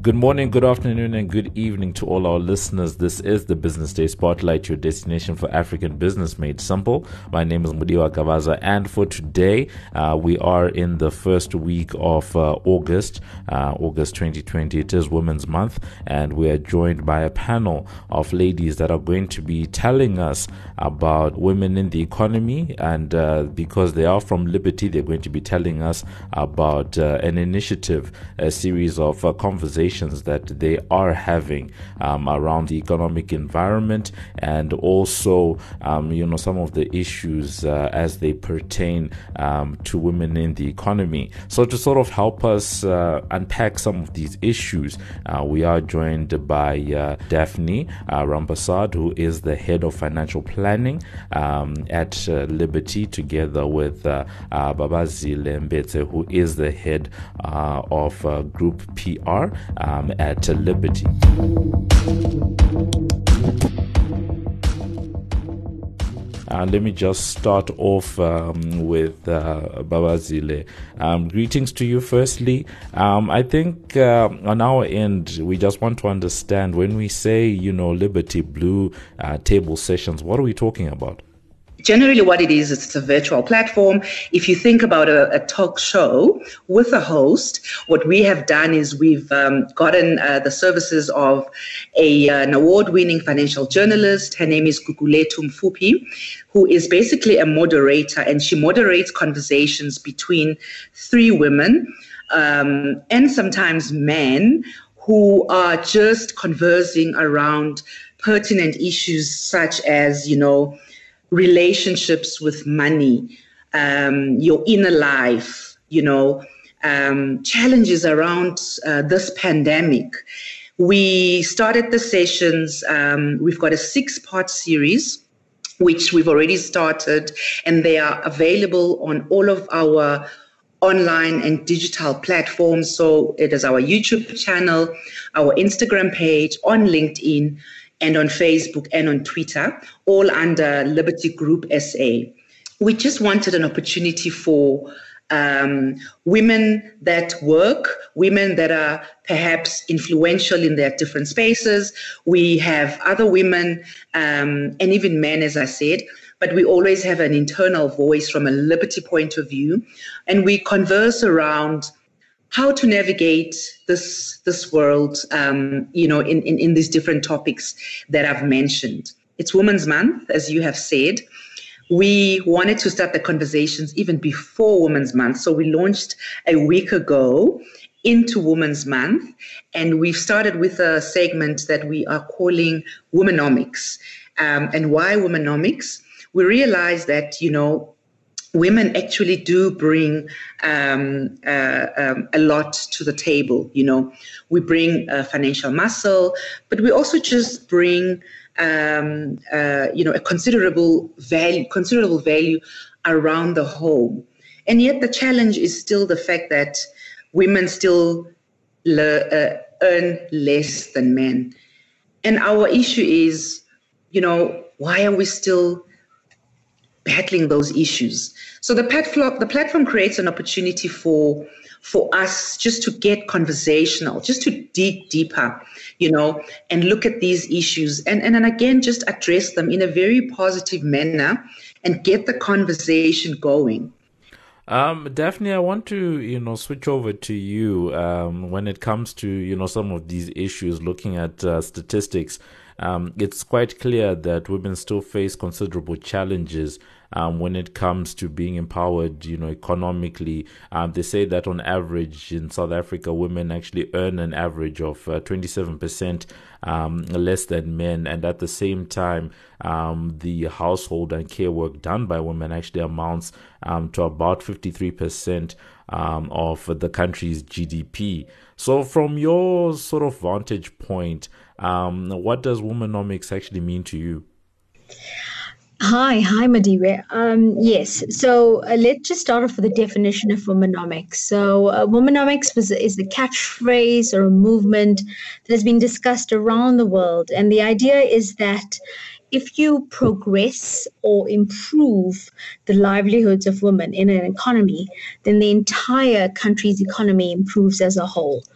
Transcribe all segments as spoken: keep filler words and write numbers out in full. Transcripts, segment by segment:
Good morning, good afternoon, and good evening to all our listeners. This is the Business Day Spotlight, your destination for African business made simple. My name is Mudiwa Kavaza, and for today, uh, we are in the first week of uh, August, uh, August twenty twenty. It is Women's Month, and we are joined by a panel of ladies that are going to be telling us about women in the economy. And uh, because they are from Liberty, they're going to be telling us about uh, an initiative, a series of uh, conversations that they are having um, around the economic environment, and also um, you know some of the issues uh, as they pertain um, to women in the economy. So to sort of help us uh, unpack some of these issues, uh, we are joined by uh, Daphne uh, Rampersad, who is the head of financial planning um, at uh, Liberty, together with uh, uh, Babazile Mbete, who is the head uh, of uh, Group P R Um, at uh, Liberty. Uh, let me just start off um, with uh, Babazile. Um, greetings to you firstly. Um, I think uh, on our end, we just want to understand, when we say, you know, Liberty Blue uh, table sessions, what are we talking about? Generally what it is, it's a virtual platform. If you think about a, a talk show with a host, what we have done is we've um, gotten uh, the services of a, uh, an award-winning financial journalist. Her name is Gugulethu Mfuphi, who is basically a moderator, and she moderates conversations between three women um, and sometimes men who are just conversing around pertinent issues such as, you know, relationships with money, um, your inner life, you know, um, challenges around uh, this pandemic. We started the sessions. Um, we've got a six-part series, which we've already started, and they are available on all of our online and digital platforms. So it is our YouTube channel, our Instagram page, on LinkedIn, and on Facebook and on Twitter, all under Liberty Group S A. We just wanted an opportunity for um, women that work, women that are perhaps influential in their different spaces. We have other women um, and even men, as I said, but we always have an internal voice from a Liberty point of view, and we converse around how to navigate this this world, um, you know, in, in, in these different topics that I've mentioned. It's Women's Month, as you have said. We wanted to start the conversations even before Women's Month, so we launched a week ago into Women's Month, and we've started with a segment that we are calling Womenomics. Um, and why Womenomics? We realize that, you know, women actually do bring um, uh, um, a lot to the table. You know, we bring uh, financial muscle, but we also just bring, um, uh, you know, a considerable value, considerable value around the home. And yet the challenge is still the fact that women still le- uh, earn less than men. And our issue is, you know, why are we still battling those issues? So the platform, the platform creates an opportunity for for us just to get conversational, just to dig deeper, you know, and look at these issues and, and, and again, just address them in a very positive manner and get the conversation going. Um, Daphne, I want to, you know, switch over to you um, when it comes to, you know, some of these issues, looking at uh, statistics. Um, it's quite clear that women still face considerable challenges um, when it comes to being empowered, you know, economically. Um, they say that on average in South Africa, women actually earn an average of uh, twenty-seven percent um, less than men. And at the same time, um, the household and care work done by women actually amounts um, to about fifty-three percent um, of the country's G D P. So from your sort of vantage point, um, what does womenomics actually mean to you? Hi, hi, Madiwe. Um, yes, so uh, let's just start off with the definition of womenomics. So uh, womenomics was, is the catchphrase or a movement that has been discussed around the world. And the idea is that if you progress or improve the livelihoods of women in an economy, then the entire country's economy improves as a whole.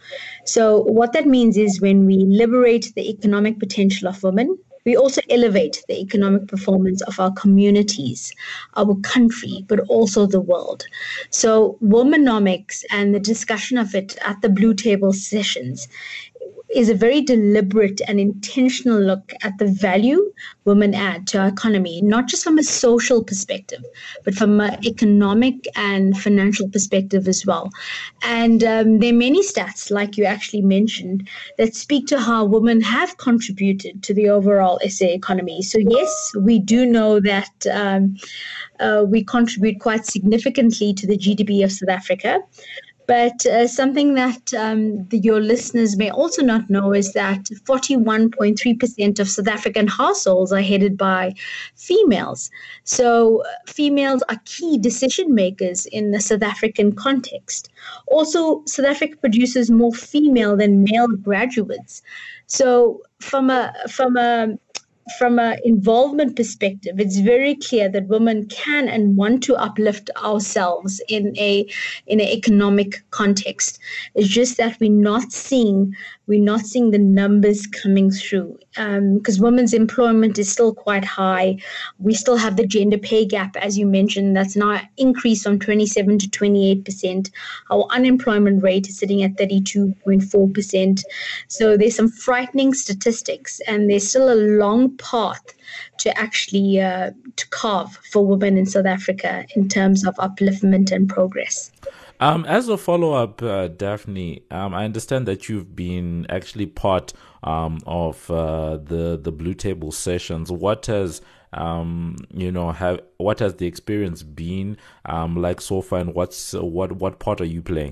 So what that means is when we liberate the economic potential of women, we also elevate the economic performance of our communities, our country, but also the world. So womanomics and the discussion of it at the Blue Table sessions is a very deliberate and intentional look at the value women add to our economy, not just from a social perspective, but from an economic and financial perspective as well. And um, there are many stats, like you actually mentioned, that speak to how women have contributed to the overall S A economy. So yes, we do know that um, uh, we contribute quite significantly to the G D P of South Africa. But uh, something that um, the, your listeners may also not know is that forty-one point three percent of South African households are headed by females. So uh, females are key decision makers in the South African context. Also, South Africa produces more female than male graduates. So from a from a From an involvement perspective, it's very clear that women can and want to uplift ourselves in a in an economic context. It's just that we're not seeing we're not seeing the numbers coming through because um, women's employment is still quite high. We still have the gender pay gap, as you mentioned, that's now increased from twenty-seven to twenty-eight percent. Our unemployment rate is sitting at thirty-two point four percent. So there's some frightening statistics, and there's still a long path to actually uh, to carve for women in South Africa in terms of upliftment and progress. Um, as a follow-up, uh, Daphne, um, I understand that you've been actually part um, of uh, the the Blue Table sessions. What has um, you know have what has the experience been um, like so far, and what's uh, what what part are you playing?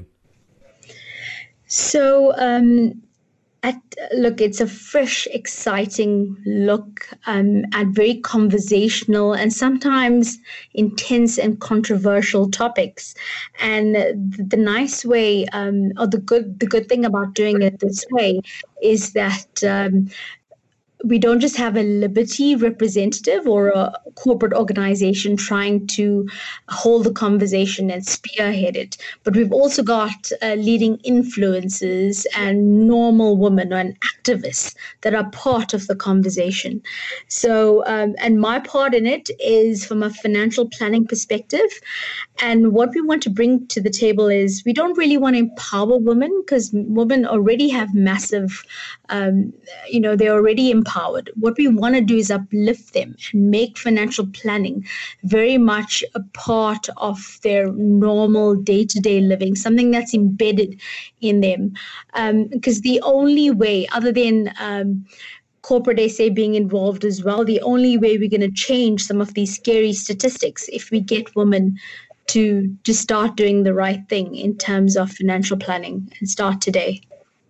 So. Um, At, look, it's a fresh, exciting look um, at very conversational and sometimes intense and controversial topics. And the, the nice way, um, or the good, the good thing about doing it this way is that um, we don't just have a Liberty representative or a corporate organization trying to hold the conversation and spearhead it, but we've also got uh, leading influencers and normal women and activists that are part of the conversation. So, um, and my part in it is from a financial planning perspective. And what we want to bring to the table is we don't really want to empower women because women already have massive, um, you know, they're already empowered. Empowered. What we want to do is uplift them and make financial planning very much a part of their normal day-to-day living, something that's embedded in them. Um, because the only way, other than um, corporate S A being involved as well, the only way we're going to change some of these scary statistics if we get women to, to start doing the right thing in terms of financial planning and start today.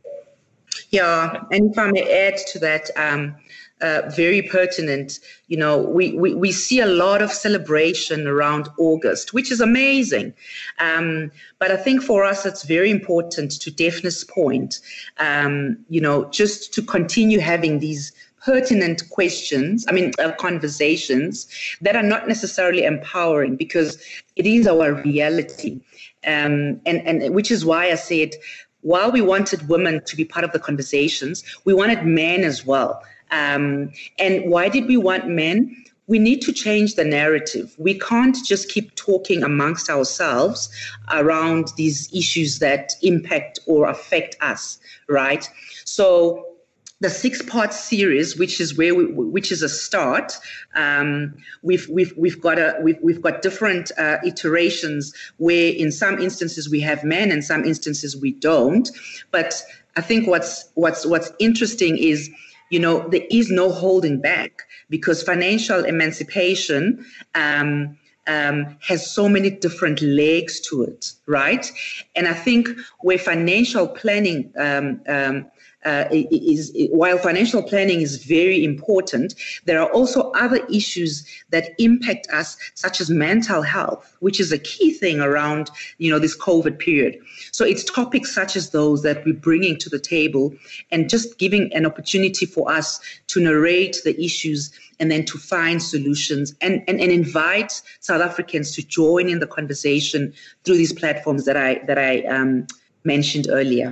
Yeah, and if I may add to that, um, uh, very pertinent, you know, we, we, we see a lot of celebration around August, which is amazing. Um, but I think for us, it's very important, to Daphne's point, um, you know, just to continue having these pertinent questions, I mean, uh, conversations that are not necessarily empowering, because it is our reality. Um, and, and which is why I said, while we wanted women to be part of the conversations, we wanted men as well. Um, and why did we want men? We need to change the narrative. We can't just keep talking amongst ourselves around these issues that impact or affect us, right? So the six-part series, which is where we, which is a start. Um, we've we've we've got a we've we've got different uh, iterations where, in some instances, we have men, and some instances we don't. But I think what's what's what's interesting is, you know, there is no holding back, because financial emancipation Um, Um, has so many different legs to it, right? And I think where financial planning um, um, uh, is, while financial planning is very important, there are also other issues that impact us, such as mental health, which is a key thing around, you know, this COVID period. So it's topics such as those that we're bringing to the table, and just giving an opportunity for us to narrate the issues and then to find solutions, and, and, and invite South Africans to join in the conversation through these platforms that I that I um, mentioned earlier.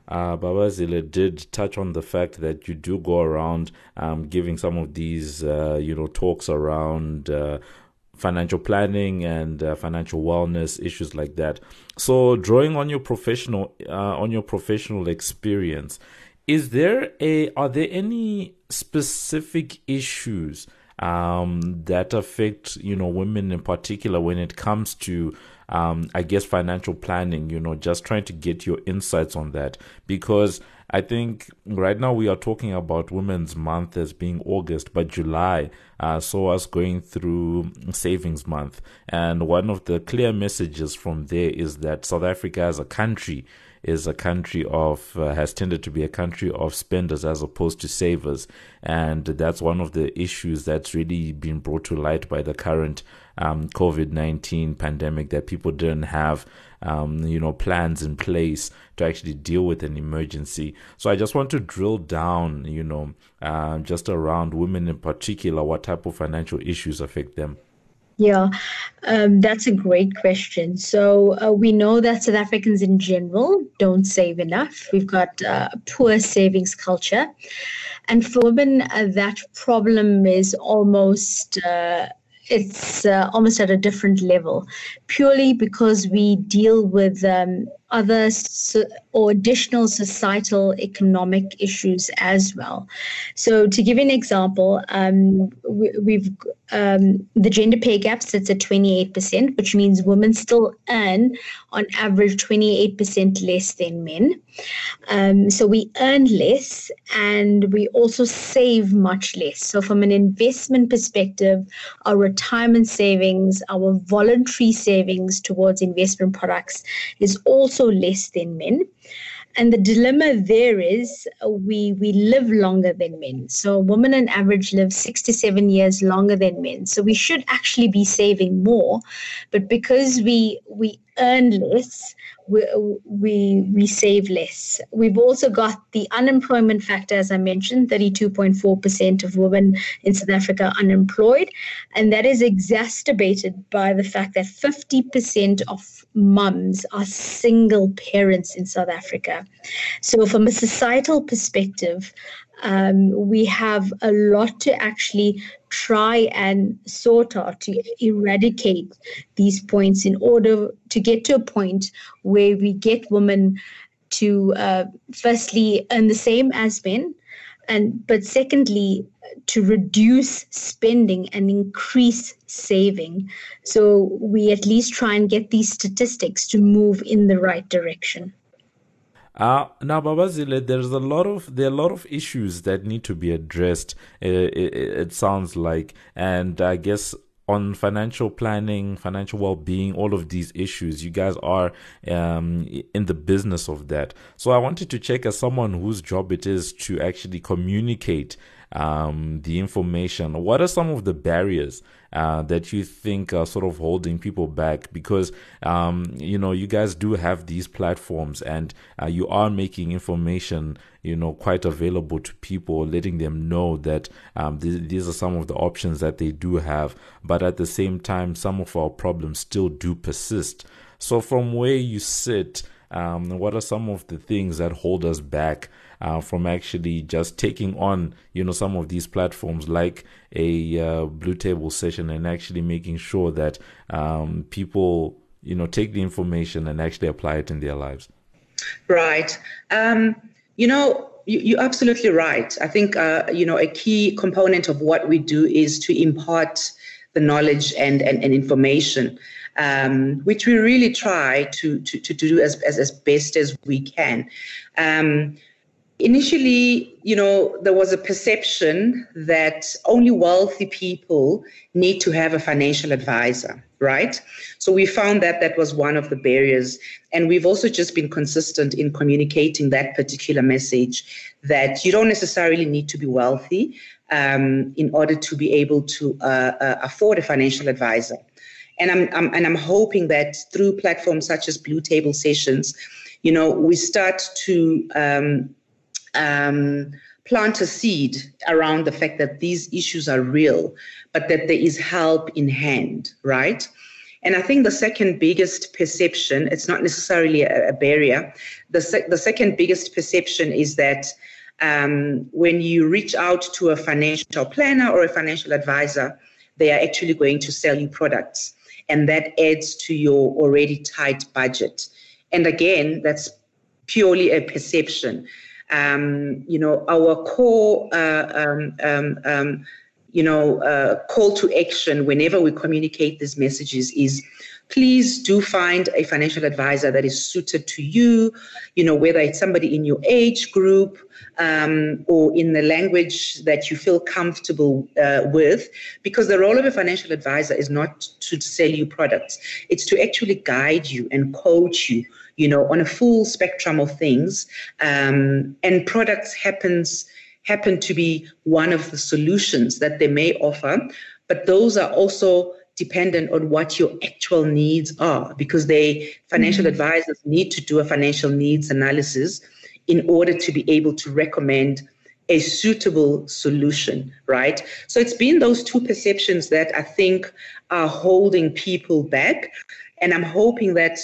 uh, Babazile did touch on the fact that you do go around um, giving some of these, uh, you know, talks around uh, financial planning and uh, financial wellness, issues like that. So, drawing on your professional, uh, on your professional experience, is there a, are there any specific issues um, that affect, you know, women in particular when it comes to, um, I guess, financial planning, you know, just trying to get your insights on that? Because I think right now we are talking about Women's Month as being August, but July uh, saw us going through Savings Month. And one of the clear messages from there is that South Africa as a country is a country of, uh, has tended to be a country of spenders as opposed to savers. And that's one of the issues that's really been brought to light by the current um, COVID nineteen pandemic, that people didn't have, um, you know, plans in place to actually deal with an emergency. So I just want to drill down, you know, uh, just around women in particular, what type of financial issues affect them. Yeah, um, that's a great question. So uh, we know that South Africans in general don't save enough. We've got uh, a poor savings culture. And for women, uh, that problem is almost... Uh, it's uh, almost at a different level, purely because we deal with um, other so, or additional societal economic issues as well. So to give you an example, um, we, we've um, the gender pay gap sits at twenty-eight percent, which means women still earn on average twenty-eight percent less than men. Um, so we earn less and we also save much less. So from an investment perspective, our retirement savings, our voluntary savings towards investment products is also less than men. And the dilemma there is uh, we we live longer than men. So women on average live six to seven years longer than men. So we should actually be saving more, but because we we earn less, we we we save less. We've also got the unemployment factor, as I mentioned, thirty-two point four percent of women in South Africa are unemployed, and that is exacerbated by the fact that fifty percent of mums are single parents in South Africa. So from a societal perspective, um, we have a lot to actually try and sort out to eradicate these points in order to get to a point where we get women to uh, firstly earn the same as men, and but secondly to reduce spending and increase saving. So we at least try and get these statistics to move in the right direction. Uh, now, Babazile, there's a lot of there are a lot of issues that need to be addressed. It, it, it sounds like, and I guess on financial planning, financial well-being, all of these issues, you guys are um, in the business of that. So I wanted to check, as someone whose job it is to actually communicate um, the information, what are some of the barriers uh, that you think are sort of holding people back? Because, um, you know, you guys do have these platforms and uh, you are making information, you know, quite available to people, letting them know that um, th- these are some of the options that they do have. But at the same time, some of our problems still do persist. So from where you sit, um, what are some of the things that hold us back uh, from actually just taking on, you know, some of these platforms like a uh, Blue Table session and actually making sure that um, people, you know, take the information and actually apply it in their lives? Right. Um, you know, you, you're absolutely right. I think, uh, you know, a key component of what we do is to impart the knowledge and, and, and information, um, which we really try to, to, to do as, as, as best as we can. Um, Initially, you know, there was a perception that only wealthy people need to have a financial advisor, right? So we found that that was one of the barriers. And we've also just been consistent in communicating that particular message, that you don't necessarily need to be wealthy um, in order to be able to uh, uh, afford a financial advisor. And I'm, I'm and I'm hoping that through platforms such as Blue Table Sessions, you know, we start to um, Um, plant a seed around the fact that these issues are real, but that there is help in hand, right? And I think the second biggest perception, it's not necessarily a, a barrier. The, sec- the second biggest perception is that um, when you reach out to a financial planner or a financial advisor, they are actually going to sell you products. And that adds to your already tight budget. And again, that's purely a perception. Um, you know, our core, uh, um, um, um, you know, uh, call to action whenever we communicate these messages is, please do find a financial advisor that is suited to you, you know, whether it's somebody in your age group um, or in the language that you feel comfortable uh, with, because the role of a financial advisor is not to sell you products. It's to actually guide you and coach you, you know, on a full spectrum of things. Um, and products happens happen to be one of the solutions that they may offer, but those are also dependent on what your actual needs are, because they financial mm-hmm. advisors need to do a financial needs analysis in order to be able to recommend a suitable solution, right? So it's been those two perceptions that I think are holding people back. And I'm hoping that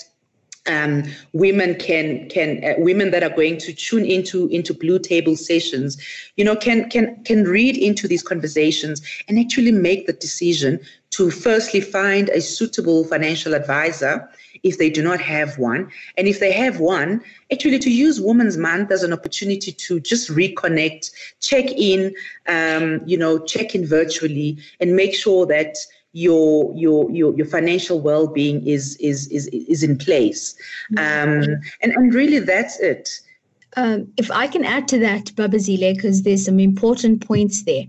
Um, women can can uh, women that are going to tune into into Blue Table sessions, you know, can can can read into these conversations and actually make the decision to firstly find a suitable financial advisor if they do not have one, and if they have one, actually to use Women's Month as an opportunity to just reconnect, check in, um, you know, check in virtually, and make sure that your your your your financial well-being is is is is in place, um, and and really that's it. Um, if I can add to that, Babazile, because there's some important points there.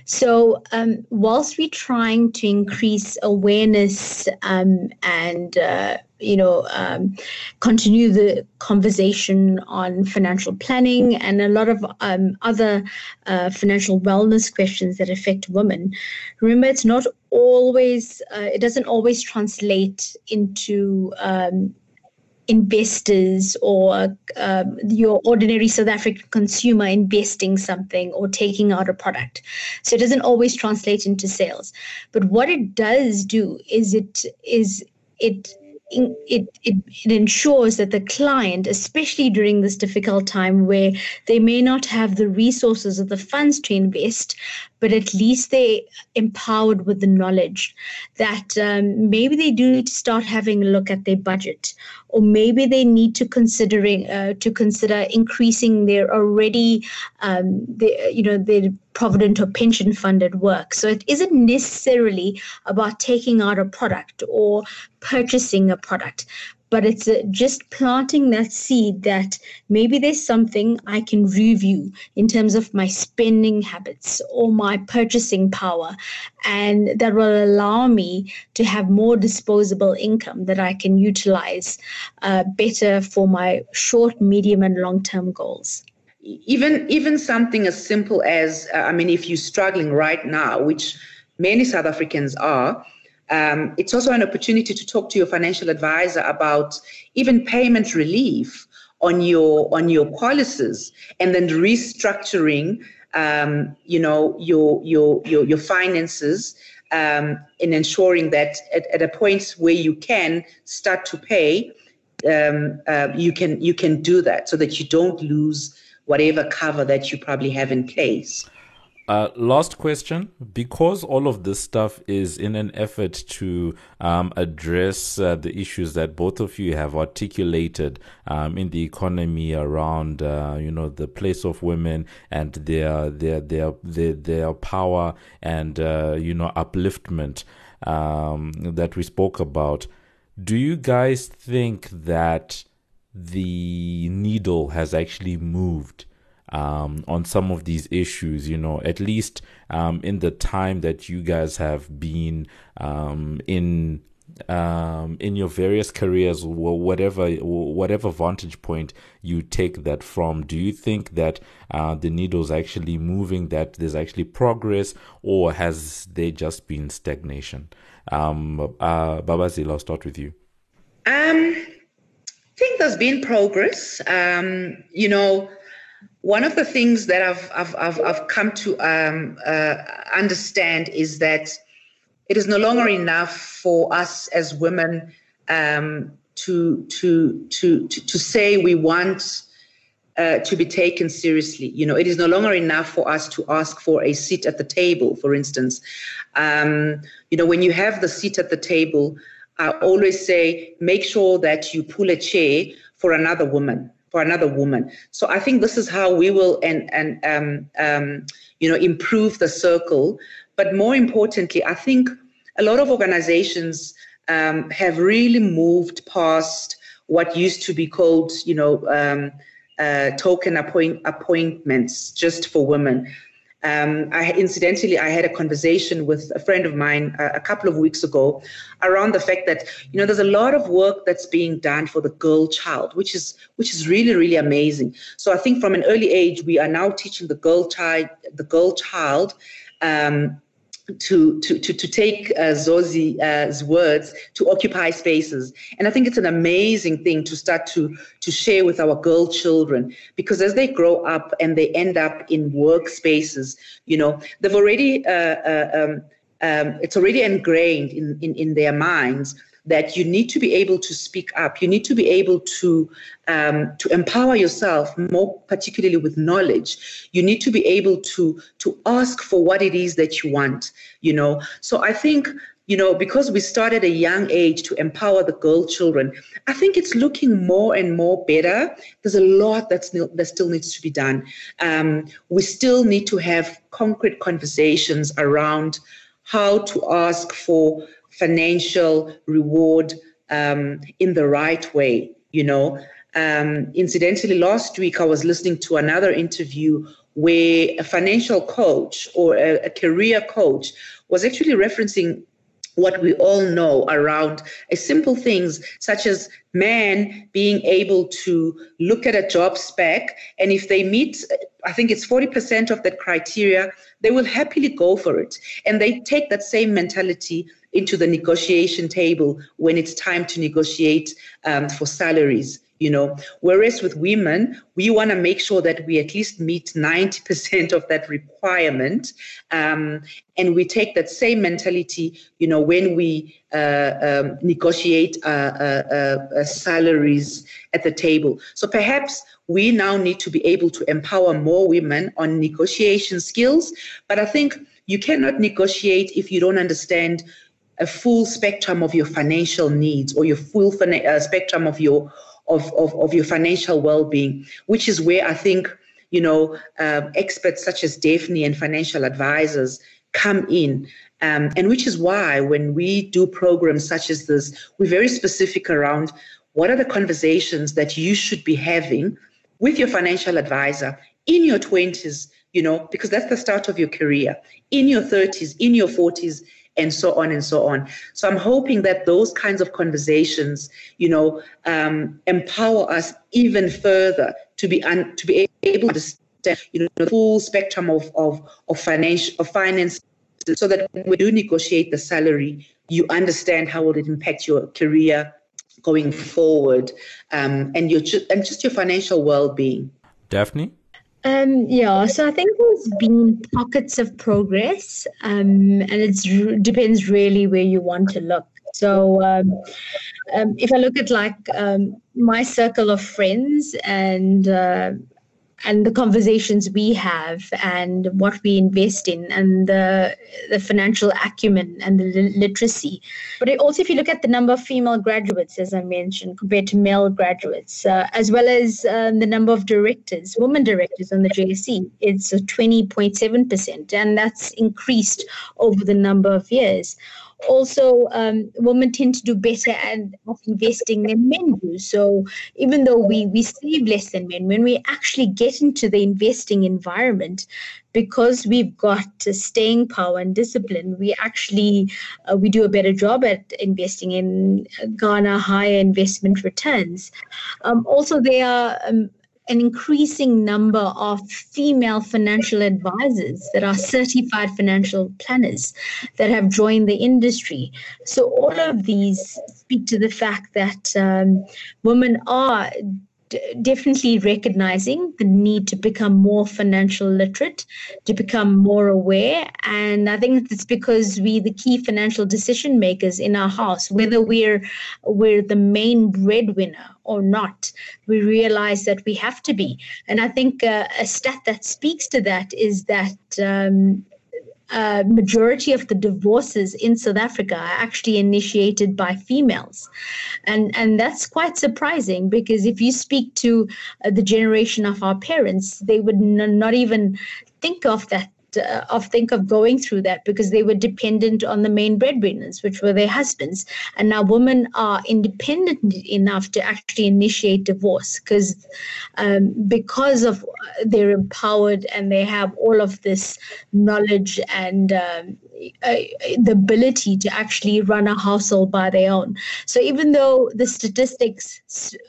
So um, whilst we're trying to increase awareness um, and, uh, you know, um, continue the conversation on financial planning and a lot of um, other uh, financial wellness questions that affect women, remember, it's not always, uh, it doesn't always translate into um, investors or um, your ordinary South African consumer investing something or taking out a product. So it doesn't always translate into sales. But what it does do is it is it It, it it ensures that the client, especially during this difficult time where they may not have the resources or the funds to invest, but at least they're empowered with the knowledge that um, maybe they do need to start having a look at their budget, or maybe they need to considering uh, to consider increasing their already um, their, you know their provident or pension funded work. So it isn't necessarily about taking out a product or purchasing a product, but it's uh, just planting that seed that maybe there's something I can review in terms of my spending habits or my purchasing power, and that will allow me to have more disposable income that I can utilize uh, better for my short, medium, and long-term goals. Even even something as simple as, uh, I mean, if you're struggling right now, which many South Africans are, um, it's also an opportunity to talk to your financial advisor about even payment relief on your on your policies, and then restructuring, um, you know, your your your your finances, um, and ensuring that at, at a point where you can start to pay, um, uh, you can you can do that so that you don't lose whatever cover that you probably have in place. Uh, last question, because all of this stuff is in an effort to um, address uh, the issues that both of you have articulated um, in the economy around, uh, you know, the place of women and their their their their, their power and uh, you know upliftment um, that we spoke about. Do you guys think that the needle has actually moved Um, on some of these issues, you know, at least um, in the time that you guys have been um, in um, in your various careers, whatever whatever vantage point you take that from? Do you think that uh, the needle's actually moving, that there's actually progress, or has there just been stagnation? Um, uh, Babazile, I'll start with you. Um, I think there's been progress. Um, you know, one of the things that I've I've I've, I've come to um, uh, understand is that it is no longer enough for us as women um, to, to, to, to, to say we want uh, to be taken seriously. You know, it is no longer enough for us to ask for a seat at the table, for instance. Um, you know, when you have the seat at the table, I always say, make sure that you pull a chair for another woman, for another woman. So I think this is how we will, and, and um, um, you know, improve the circle. But more importantly, I think a lot of organizations um, have really moved past what used to be called, you know, um, uh, token appoint- appointments just for women. Um, I incidentally, I had a conversation with a friend of mine uh, a couple of weeks ago around the fact that, you know, there's a lot of work that's being done for the girl child, which is which is really, really amazing. So I think from an early age, we are now teaching the girl child, the girl child, um, to to to to take uh, Zozi's words, to occupy spaces. And I think it's an amazing thing to start to to share with our girl children, because as they grow up and they end up in workspaces, you know, they've already uh, uh, um, um, it's already ingrained in, in in their minds that you need to be able to speak up. You need to be able to um, to empower yourself, more particularly with knowledge. You need to be able to to ask for what it is that you want, you know. So I think, you know, because we started at a young age to empower the girl children, I think it's looking more and more better. There's a lot that's that still needs to be done. Um, we still need to have concrete conversations around how to ask for financial reward um, in the right way, you know. Um, incidentally, last week I was listening to another interview where a financial coach or a, a career coach was actually referencing what we all know around a simple things such as men being able to look at a job spec, and if they meet, I think it's forty percent of that criteria, they will happily go for it. And they take that same mentality into the negotiation table when it's time to negotiate um, for salaries, you know. Whereas with women, we want to make sure that we at least meet ninety percent of that requirement. Um, and we take that same mentality, you know, when we uh, um, negotiate uh, uh, uh, salaries at the table. So perhaps we now need to be able to empower more women on negotiation skills. But I think you cannot negotiate if you don't understand a full spectrum of your financial needs or your full fina- uh, spectrum of your of, of, of your financial well-being, which is where I think, you know, uh, experts such as Daphne and financial advisors come in. Um, and which is why when we do programs such as this, we're very specific around what are the conversations that you should be having with your financial advisor in your twenties, you know, because that's the start of your career, in your thirties, in your forties, and so on and so on. So I'm hoping that those kinds of conversations, you know, um, empower us even further to be un- to be able to understand, you know, the full spectrum of of of financial of finance, so that when you negotiate the salary, you understand how will it impact your career going forward, um, and your ju- and just your financial well-being. Daphne? Um, yeah, so I think there's been pockets of progress, um, and it r- depends really where you want to look. So um, um, if I look at like um, my circle of friends and uh, and the conversations we have and what we invest in and the the financial acumen and the li- literacy. But it also, if you look at the number of female graduates, as I mentioned, compared to male graduates, uh, as well as um, the number of directors, women directors on the J S E, it's twenty point seven percent, and that's increased over the number of years. Also, um, women tend to do better at, at investing than men do. So even though we, we save less than men, when we actually get into the investing environment, because we've got uh, staying power and discipline, we actually uh, we do a better job at investing in garner higher investment returns. Um, also, there are um, an increasing number of female financial advisors that are certified financial planners that have joined the industry. So all of these speak to the fact that um, women are definitely recognizing the need to become more financial literate, to become more aware. And I think it's because we, the key financial decision makers in our house, whether we're we're the main breadwinner or not, we realize that we have to be. And I think uh, a stat that speaks to that is that um, Uh, majority of the divorces in South Africa are actually initiated by females. And, and that's quite surprising, because if you speak to uh, the generation of our parents, they would n- not even think of that, uh, of think of going through that, because they were dependent on the main breadwinners, which were their husbands. And now women are independent enough to actually initiate divorce, because um, because of they're empowered and they have all of this knowledge and um, uh, the ability to actually run a household by their own. So even though the statistics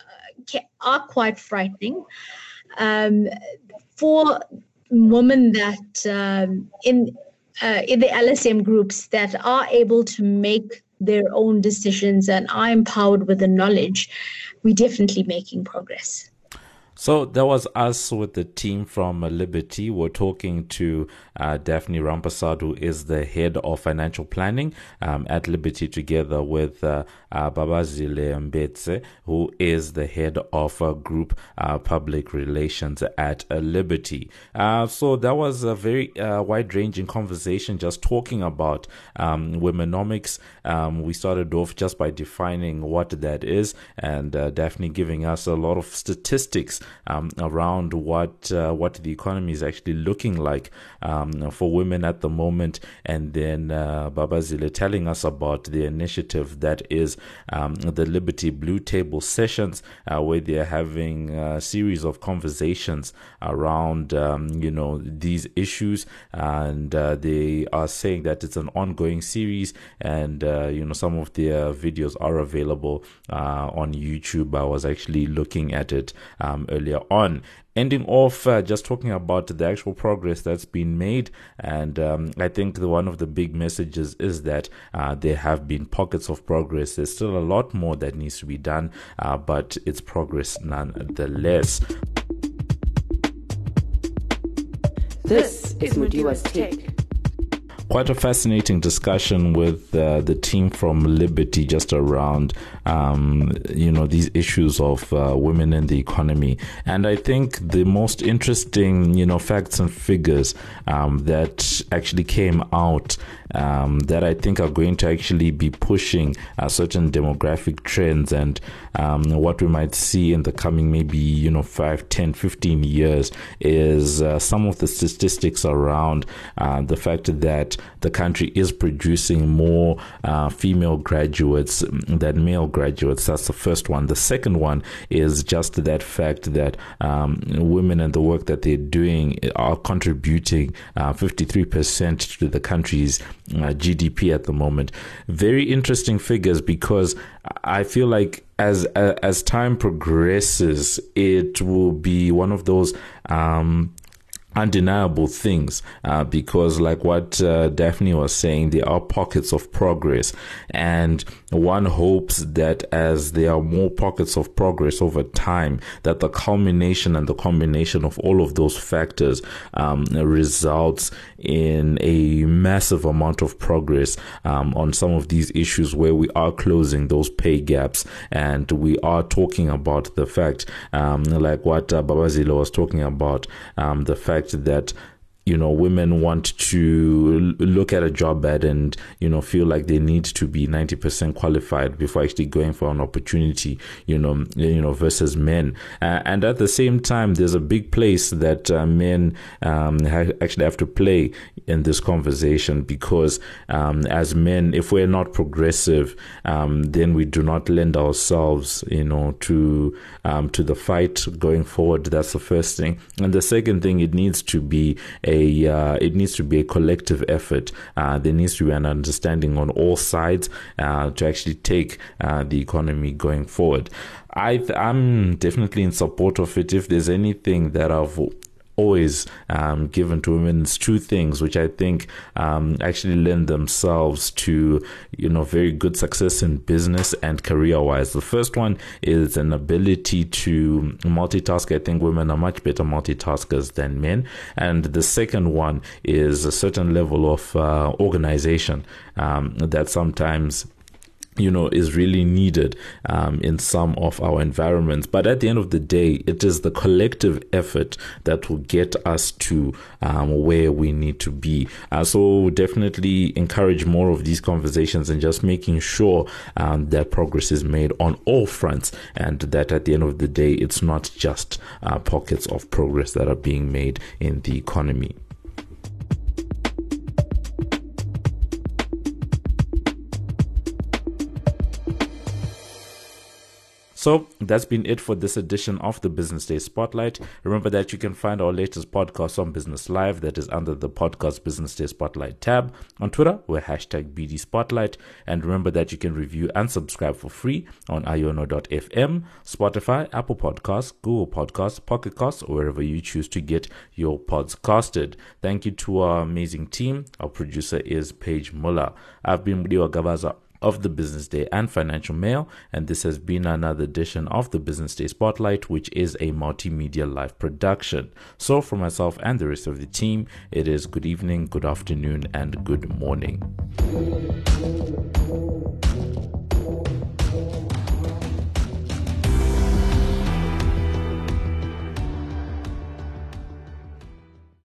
are quite frightening, um, for women that um, in uh, in the L S M groups that are able to make their own decisions and are empowered with the knowledge, we're definitely making progress. So that was us with the team from uh, Liberty. We're talking to uh, Daphne Rampasad, who is the head of financial planning um, at Liberty, together with uh, uh, Babazile Mbetse, who is the head of uh, group uh, public relations at uh, Liberty. Uh, so that was a very uh, wide-ranging conversation, just talking about um, womenomics. Um, we started off just by defining what that is, and uh, Daphne giving us a lot of statistics Um, around what uh, what the economy is actually looking like um, for women at the moment, and then uh, Babazile telling us about the initiative that is um, the Liberty Blue Table sessions, uh, where they're having a series of conversations around um, you know these issues, and uh, they are saying that it's an ongoing series, and uh, you know some of their videos are available uh, on YouTube. I was actually looking at it um, earlier on. Ending off uh, just talking about the actual progress that's been made, and um, I think the, one of the big messages is that uh, there have been pockets of progress. There's still a lot more that needs to be done, uh, but it's progress nonetheless. This is Mudiwa's Take. Quite a fascinating discussion with uh, the team from Liberty, just around, um, you know, these issues of uh, women in the economy. And I think the most interesting, you know, facts and figures um, that actually came out um, that I think are going to actually be pushing uh, certain demographic trends, and um, what we might see in the coming maybe, you know, five, ten, fifteen years is uh, some of the statistics around uh, the fact that the country is producing more uh, female graduates than male graduates. That's the first one. The second one is just that fact that um, women and the work that they're doing are contributing uh, fifty-three percent to the country's uh, G D P at the moment. Very interesting figures, because I feel like as as time progresses, it will be one of those um, undeniable things, uh, because like what uh, Daphne was saying, there are pockets of progress, and one hopes that as there are more pockets of progress over time, that the culmination and the combination of all of those factors um, results in a massive amount of progress um, on some of these issues, where we are closing those pay gaps, and we are talking about the fact, um, like what uh, Babazile was talking about, um, the fact that, you know, women want to look at a job ad and, you know, feel like they need to be ninety percent qualified before actually going for an opportunity, you know, you know, versus men. Uh, and at the same time, there's a big place that uh, men um, ha- actually have to play in this conversation, because um, as men, if we're not progressive, um, then we do not lend ourselves, you know, to um, to the fight going forward. That's the first thing. And the second thing, it needs to be a A, uh, it needs to be a collective effort. Uh, there needs to be an understanding on all sides uh, to actually take uh, the economy going forward. I th- I'm definitely in support of it. If there's anything that I've always um, given to women. It's two things which I think um, actually lend themselves to, you know, very good success in business and career-wise. The first one is an ability to multitask. I think women are much better multitaskers than men. And the second one is a certain level of uh, organization um, that sometimes you know, is really needed um, in some of our environments. But at the end of the day, it is the collective effort that will get us to um, where we need to be. Uh, so definitely encourage more of these conversations and just making sure um, that progress is made on all fronts, and that at the end of the day, it's not just uh, pockets of progress that are being made in the economy. So that's been it for this edition of the Business Day Spotlight. Remember that you can find our latest podcast on Business Live, that is under the podcast Business Day Spotlight tab. On Twitter, we're hashtag B D Spotlight. And remember that you can review and subscribe for free on iono dot f m, Spotify, Apple Podcasts, Google Podcasts, Pocket Casts, or wherever you choose to get your pods casted. Thank you to our amazing team. Our producer is Paige Muller. I've been Mudiwa Gavaza of the Business Day and Financial Mail, and this has been another edition of the Business Day Spotlight, which is a multimedia live production. So for myself and the rest of the team, it is good evening, good afternoon, and good morning.